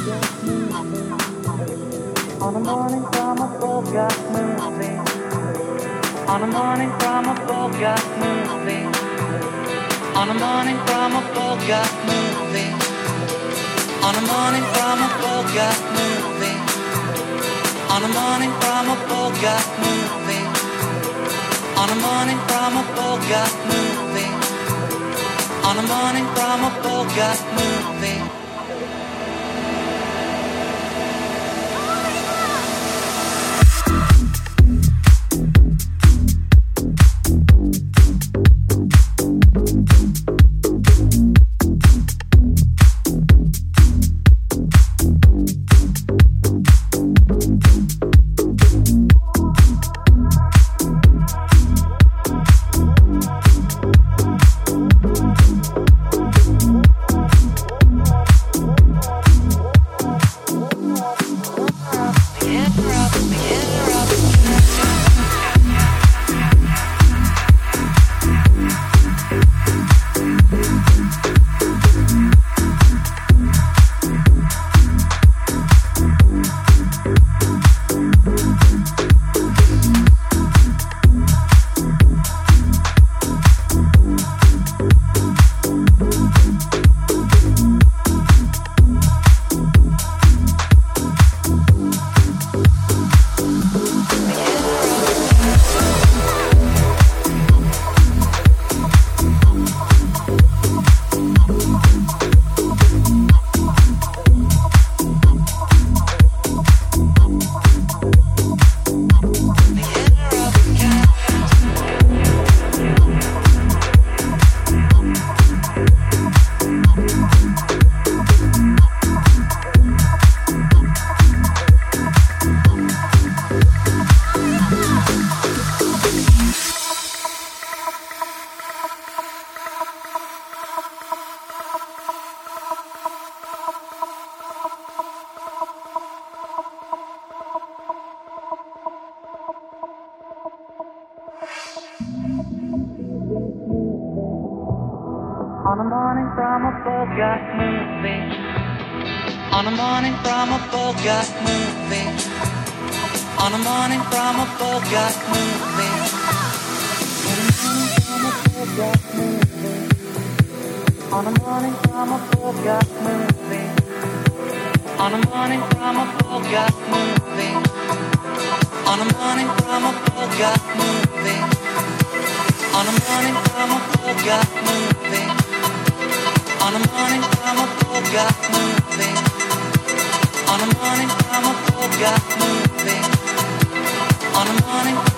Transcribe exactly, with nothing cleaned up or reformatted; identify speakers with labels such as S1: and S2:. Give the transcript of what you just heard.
S1: On a morning from a Bogart movie. On a morning from a Bogart movie. On a morning from a Bogart movie. On a morning from a Bogart movie. On a morning from a Bogart movie. On a morning from a Bogart movie. On a morning from a Bogart movie. On a morning from a Bogart movie. On a morning from a Bogart movie. On a morning from a Bogart movie. On a morning from a Bogart movie. On a morning from a Bogart movie. On a morning from a Bogart movie. On a morning from a Bogart movie. On a morning from a Bogart movie. On a morning from a Bogart movie. On a morning